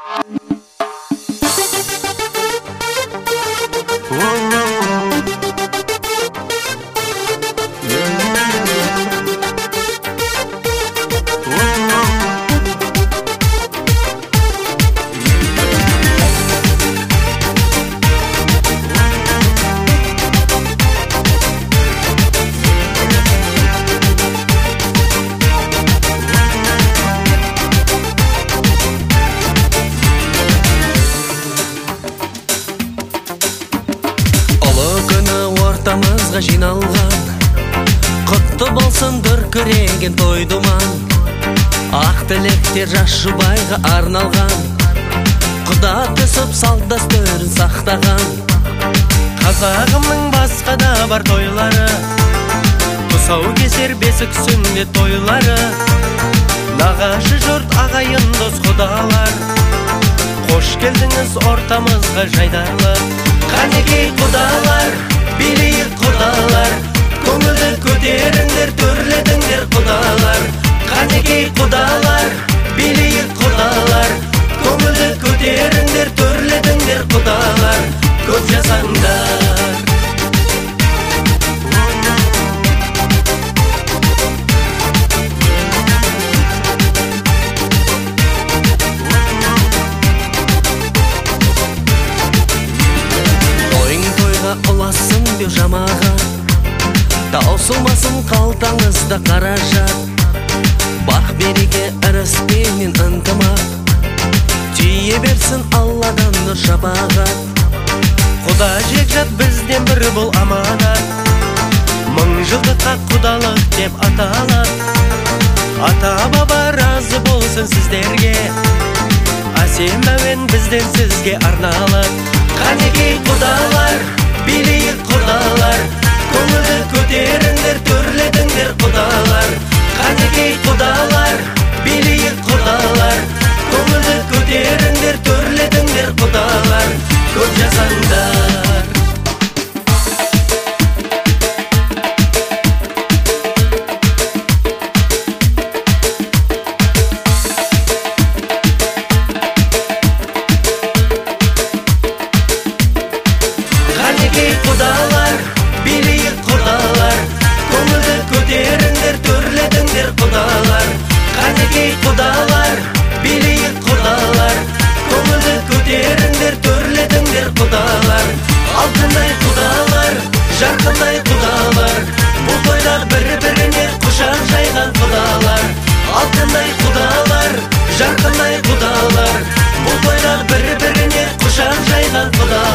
Ортамызға жиналған, құтты болсын дүркіреген той думан. Ақ тілектер жас жұбайға арналған, құда түсіп салт дәстүрін сақтаған. Қазағымның басқа да бар тойлары, тұсау кесер бесік сүннет тойлары. Нағашы жұрт ағайын дос құдалар, қош келдіңіз ортамызға жайдарлы. Қанекей құдалар, билейік құдалар, көңілді көтеріңдер, төрлетіңдер құдалар. Қанекей құдалар, билейік құдалар, көңілді көтеріңдер, төрлетіңдер құдалар. Көп жасаңдар. Ұласын беу жамаған, таусылмасын қалтаңызда қаражат. Бақ береке ырыспенен ынтымақ, тие берсін Алладан нұр шапағат. Құда жекжат бізден бір бұл аманат, мың жылдыққа құдалық деп аталат. Ата баба разы болсын сіздерге, әсем әуен бізден сізге арналып. Қанекей құдалар, билейік құдалар, көңілді көтеріңдер, төрлетіңдер құдалар. Қанекей құдалар, билейік құдалар, көңілді көтеріңдер, төрлетіңдер құдалар. Көп жасаңдар. Құдалар, билейік құдалар, көңілді көтеріңдер, төрлетіңдер құдалар. Қанекей құдалар, билейік құдалар, көңілді көтеріңдер, төрлетіңдер құдалар. Алтындай құдалар, жарқындай құдалар, бұл тойда бір-біріне құшақ жайған құдалар. Алтындай құдалар, жарқындай құдалар, бұл тойда бір-біріне құшақ жайған құдалар.